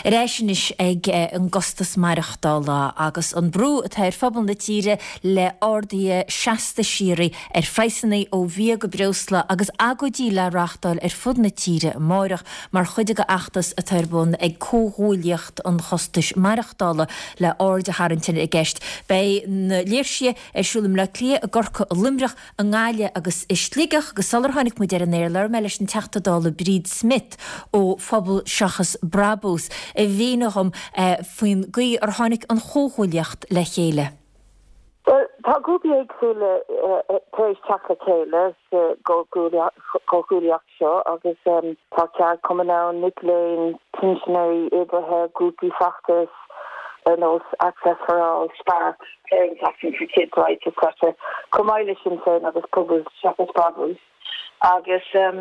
Réisinis ag an gostas maireachtála agus an brú a tair fabal na tíre le ordaí 60 síri freisanna ó bhí go breusla agus agodí le reachtáil fud na tíre máireach mar chuide go achtas a tairbun ag cóhúiliocht an chostas maireachtála le orda harantin i gceist. Bei na léirsie siúlam le clia a gorcha a limreach a ngáile agus slígach go salartháinig mu dear an éir me leis an teachtadála Bríd Smith ó fabal seachas Brabús. Bhíonacham faoin gaí ar tháinig an chóhúiliocht le chéile. Well, tá grúpi éagsúla tééis teach le chéile gcógúiliocht seo agus tá ceart cumann ann Nick Lane, Tinsionary, Ibrahim, grúpi factors, knows access for all, Spark, Parenting Action for Kids' Rights, etc. Cumáile sin féin agus pobl seachas Brabús. Agus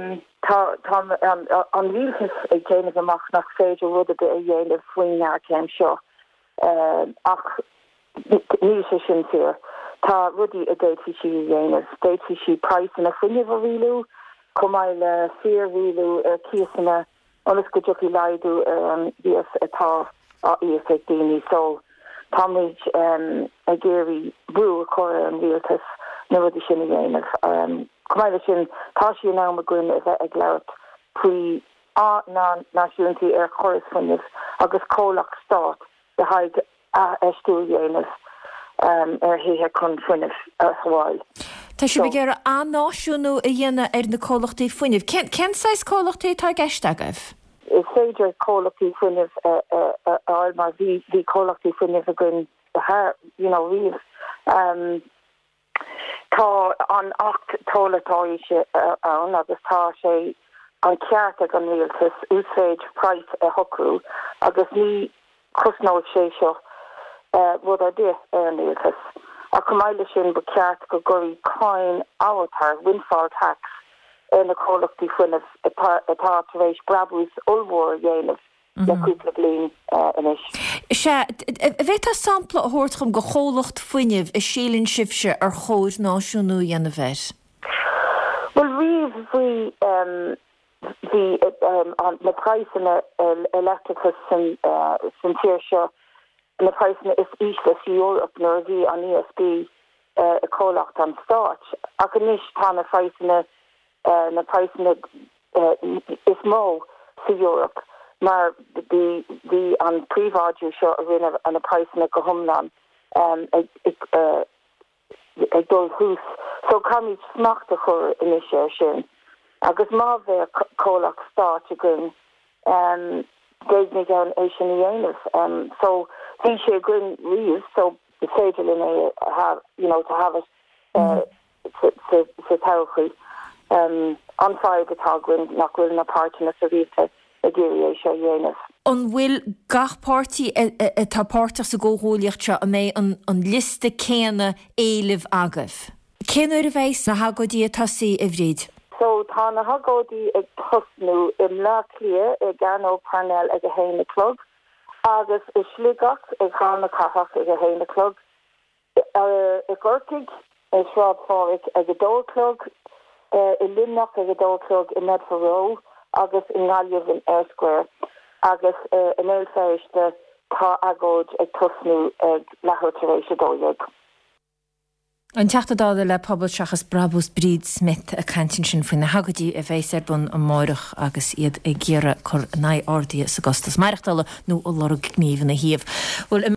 an bhíchas ag déanamh amach nach féidir rud a dhéanamh faoin ceann seo ach ní sé sin tír. Tá rudí a déití si dhéanamh, déití si price in a fuineh a riú, cumáile 4 riú cíasanna onas go dtiocfaí laidú bhíos atá íos ag daoine, so táid a géirí brú a chora an bhíaltas na rudí sin a dhéanamh. Cumáile sin tá sí ná a gcuin a bheith ag leirt faoi náisiúntaí ar choras fuineh agus cólach stát de haid stúil dhéanamh ar hithe chun fuineh ar Hawaii. Tá si gur anáisiúnú a dhéana ar na cólachtaí fuineh. Cén sais cólachtaí tá gceist agah? Is féidir cólachtaí fuineh áil mar bhí cólachtaí fuineh a gcuin riamh. Tá an 8 tólatáise ann agus tá sé an ceart ag an rialtas úsáid price a thocrú agus ní cosnóid sé seo rud a dé ar an rialtas. A cumáile sin ba ceart go gurí cáin áhatar windfall tax na cólachtaí fuineh atá taréis Brabús ulmhór dhéanamh le cúpla bliain inis. Bheith sampla a thuirtcham go chólacht fuineh a sílann sibse ar chóir náisiúnú dhéana bheith? Well, bhí na praisina electricus san tíir seo na praisina is íslas Europe nuair bhí an ESB a cólacht an stáit. Ach níos tá na praisina is mó sa Europe. Maar die aan príváidú seo a rinne an a praisina go thomlan ag dul hús. So camid smacht a chur inis sin. Agus má bheith cólach stát a gin déagnig an é sin a dhéanamh. So hí sé gin riamh, so is féidir lin to have it sa tauchaí. Anfáid atá gin nach bhfuil na páirtina sa riamhte. An bhfuil gachpáirtí tá páirteach sa ggóthúiliocht seo a mé an liste céanna éileh agah. Céanúir a bheith na hagadí a tosaí a bhríd? So tá na hagadí ag tosnú im le clia i Gano Parnell ag a héine clog, agus i slígach ag chána cathach ag a héine clog, i Gortig i Sráb Fáric ag a dóclog, i Limnach ag a dóclog i Medford Row, agus in Ngáileh in Air Square, agus in éilfeiriste tá agóid ag tosnú ag lethirtaréis a dóileag. An teachtadáda le pobl seachas Brabús Bríd Smith a cantin sin faoin na hagadí a bheith arbun an máireach agus iad ag ggéire chur 9 ordaí sa gostas maireachtála nó ó lorg gníomh na híomh.